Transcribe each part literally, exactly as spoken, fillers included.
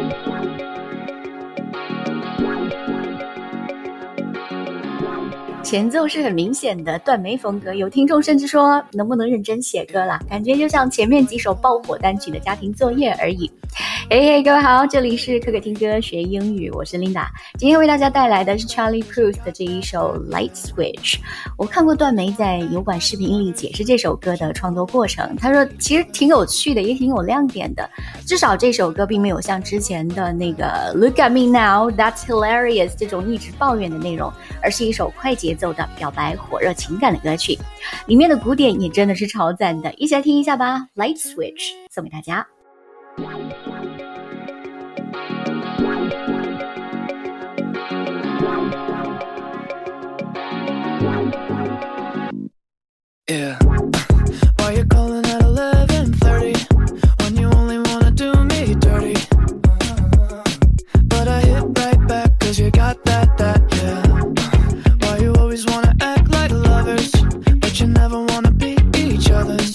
前奏是很明显的断眉风格，有听众甚至说能不能认真写歌啦，感觉就像前面几首爆火单曲的家庭作业而已。嘿嘿，各位好，这里是可可听歌学英语，我是 Linda。 今天为大家带来的是 Charlie Puth 的这一首 Light Switch。 我看过段梅在油管视频里解释这首歌的创作过程，他说其实挺有趣的，也挺有亮点的，至少这首歌并没有像之前的那个 Look at me now, that's hilarious 这种一直抱怨的内容，而是一首快节奏的表白火热情感的歌曲，里面的鼓点也真的是超赞的，一起来听一下吧。 Light Switch 送给大家。 Yeah, why you calling at eleven thirty when you only wanna do me dirty? But I hit right back cause you got that, that, yeah. Why you always wanna act like lovers, but you never wanna be each other's?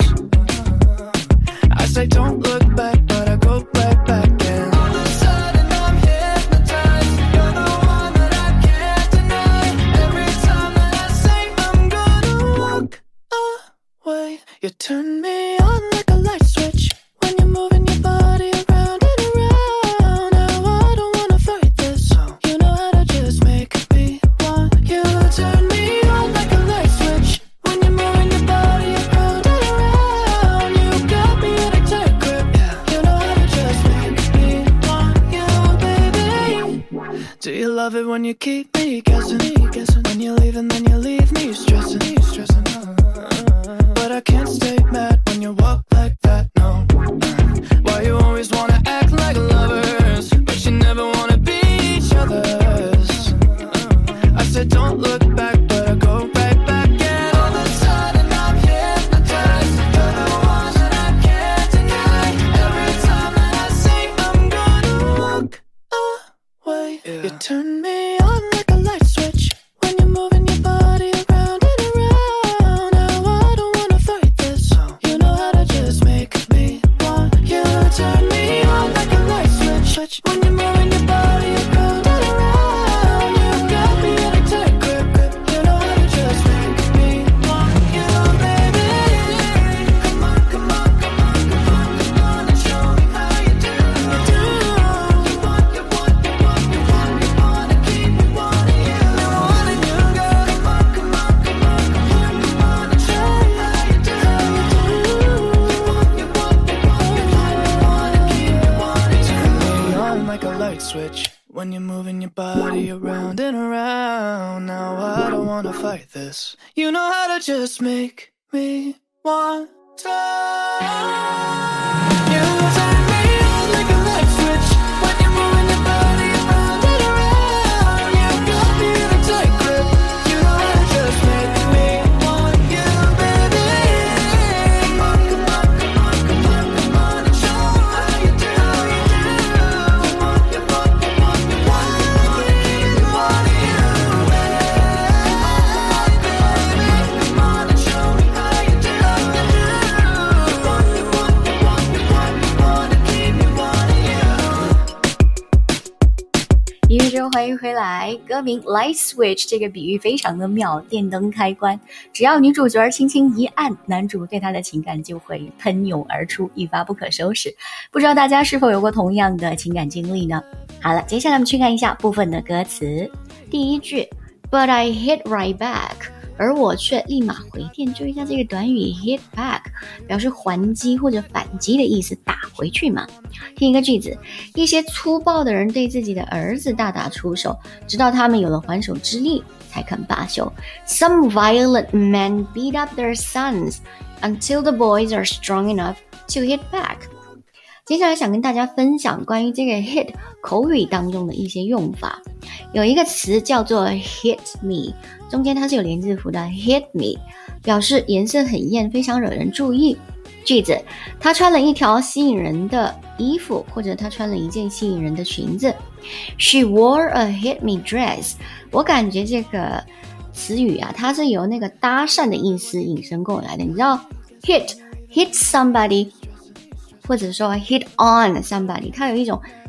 I say don't look back, but I go right back and all of a sudden I'm hypnotized. You're the one that I can't deny. Every time that I say I'm gonna walk away, you turn me on like a light switch when you're moving your body around and around. Now I don't wanna fight this, you know how to just make me want you. Turn me on like a light switch when you're moving your body around and around. You got me in a tight grip, you know how to just make me want you, baby. Do you love it when you keep me guessing? When you leave and then you leave me stressing, stressing. But I can't stay mad when you walk like that, no. Why you always wanna act like lovers, but you never wanna be each other's? I said don't look back, but I go right back and all of a sudden I'm hypnotized. You're the one that I can't deny. Every time that I say I'm gonna walk away, yeah. You turn me on like a light switch when you're moving your body around and around. Now I don't wanna fight this, you know how to just make me want you. Turn me on like a light switch when you're moving your body around and around. You got me in a tight grip, you know how to just make me want you, baby. Come on, come on, come on, come on, come on and show me how you do. You want, you want, you want, you want, you wanna keep me wanting you. Wanting you, girl. Come on, come on, come on, come on, come on and show me how you do. You want, you want, you want, you want, you wanna keep me wanting you. Turn me on like a light switch when you're moving your body around and around. Now I don't wanna fight this, you know how to just make me want to. You turn me on like a light switch when you're moving your body around and around. You got me in a tight grip, you know how to just make me want you, baby. Come on, come on, come on, come on, come on and show me how you do. You want, you want, you want, you want, you wanna keep me wanting you. Come on and show me how you do. You want, you want, you want, you want, you wanna keep me wanting you. 音乐中欢迎回来，歌名 Light Switch 这个比喻非常的妙，电灯开关，只要女主角轻轻一按，男主对她的情感就会喷涌而出，一发不可收拾。不知道大家是否有过同样的情感经历呢？好了，接下来我们去看一下部分的歌词。第一句 But I hit right back， 而我却立马回电。注意一下这个短语 hit back 表示还击或者反击的意思，打回去嘛。听一个句子，一些粗暴的人对自己的儿子大打出手，直到他们有了还手之力才肯罢休。 Some violent men beat up their sons until the boys are strong enough to hit back。 接下来想跟大家分享关于这个 hit 口语当中的一些用法。有一个词叫做 hit me， 中间它是有连字符的 hit me， 表示颜色很艳，非常惹人注意。句子，她穿了一条吸引人的衣服，或者她穿了一件吸引人的裙子。She wore a hit me dress。 我感觉这个词语啊，它是由那个搭讪的意思引申过来的。你知道 hit hit somebody， 或者说 hit on somebody， 它有一种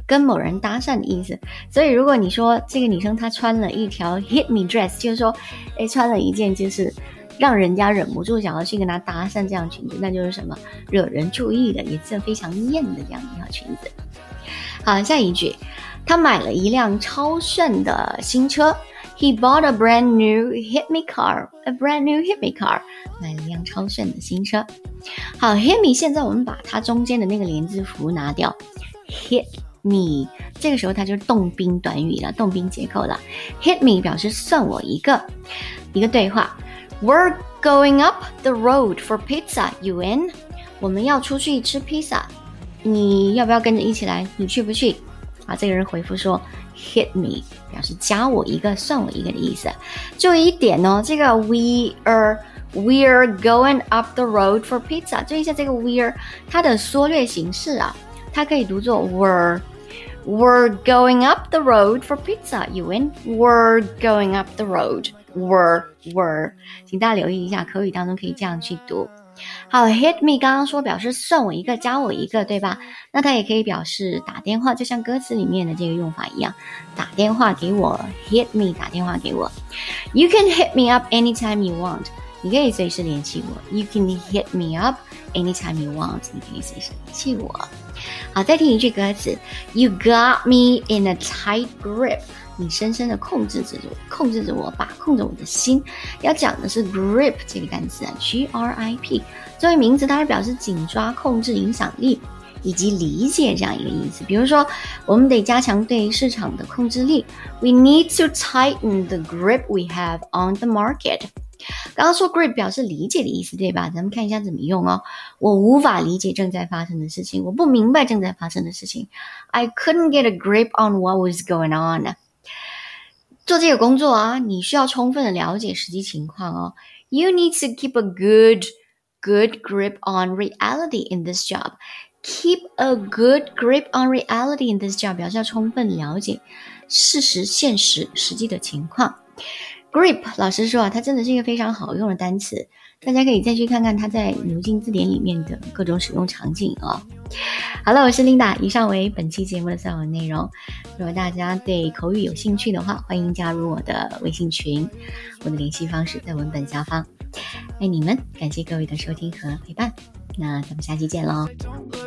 跟某人搭讪的意思。所以如果你说这个女生她穿了一条 hit me dress， 就是说诶穿了一件就是让人家忍不住想要去跟她搭讪这样裙子，那就是什么惹人注意的，也是非常艳的这样一条裙子。好，下一句，他买了一辆超炫的新车。He bought a brand new hit me car. A brand new hit me car. 买了一辆超炫的新车。好 hit me 现在我们把它中间的那个连字符拿掉。hit me 这个时候它就是动宾短语了，动宾结构了。hit me 表示算我一个。一个对话。We're going up the road for pizza. You in? 我们要出去吃披萨。你要不要跟着一起来？你去不去？啊，这个人回复说 hit me 表示加我一个算我一个的意思。注意一点哦，这个 we are we're going up the road for pizza， 注意一下这个 we're 它的缩略形式啊，它可以读作 we're we're going up the road for pizza. You in? We're going up the road. We're we're 请大家留意一下，口语当中可以这样去读。好 hit me 刚刚说表示算我一个加我一个对吧，那它也可以表示打电话，就像歌词里面的这个用法一样，打电话给我 hit me 打电话给我。 You can hit me up anytime you want， 你可以随时联系我。 You can hit me up anytime you want， 你可以随时联系我。好，再听一句歌词， You got me in a tight grip，你深深的控制着我，控制着我，把控着我的心。要讲的是 grip 这个单词啊 G R I P 作为名词，它是表示紧抓、控制、影响力以及理解这样一个意思。比如说我们得加强对市场的控制力， We need to tighten the grip we have on the market。 刚刚说 grip 表示理解的意思对吧，咱们看一下怎么用哦。我无法理解正在发生的事情，我不明白正在发生的事情。 I couldn't get a grip on what was going on。做这个工作啊，你需要充分的了解实际情况哦。You need to keep a good, good grip on reality in this job. Keep a good grip on reality in this job 表示要充分了解事实、现实、实际的情况。Grip 老师说啊，它真的是一个非常好用的单词，大家可以再去看看它在牛津字典里面的各种使用场景哦。好了，我是 Linda， 以上为本期节目的所有内容。如果大家对口语有兴趣的话，欢迎加入我的微信群，我的联系方式在文本下方。爱你们，感谢各位的收听和陪伴，那咱们下期见咯。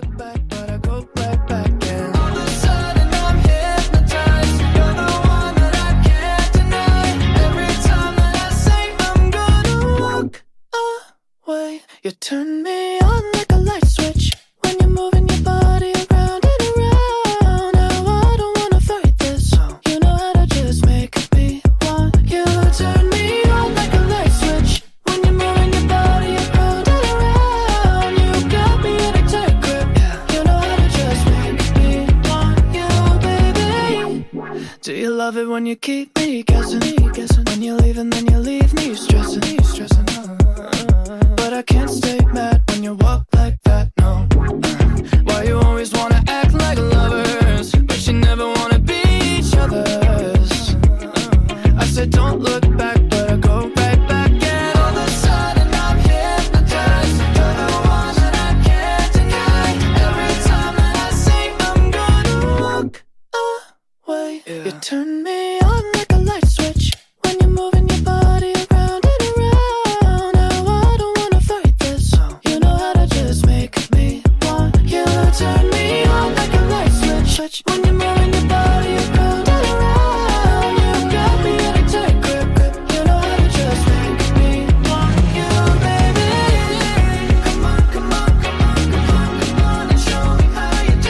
You turn me on like a light switch when you're moving your body around and around. Now I don't wanna fight this. You know how to just make me want you. Turn me on like a light switch when you're moving your body around and around. You got me in a tight grip. You know how to just make me want you, baby. Do you love it when you keep me guessing? When you leave and then you leave me stressing, stressing. But I can't stay mad when you walk like that, no. Why you always wanna act like lovers, but you never wanna be each other's. I said don't look back, but I go right back. And all of a sudden I'm hypnotized. You're the one that I can't deny. Every time that I say I'm gonna walk away, yeah. You turn me on like a light switch when you're moving your body around and around. Now I don't wanna fight this. You know how to just make me want you. Turn me on like a light switch when you're moving your body around and around. You got me in a tight grip. You know how to just make me want you, baby. Come on, come on, come on, come on, come on and show me how you do.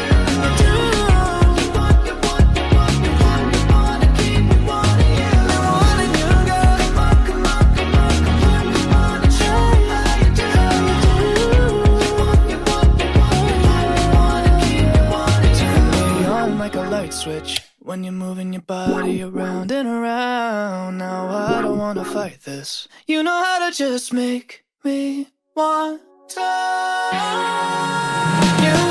You want, you want, you want, you want, you want to keep me wanting you. I wanting you, girl. Come on, come on, come on, come on, come on and show me how you do. You want, you want, you want, you want, you want to keep me wanting you. Turn me on like a light switch when you're moving your body around and around. Now I don't wanna fight this. You know how to just make me want to. You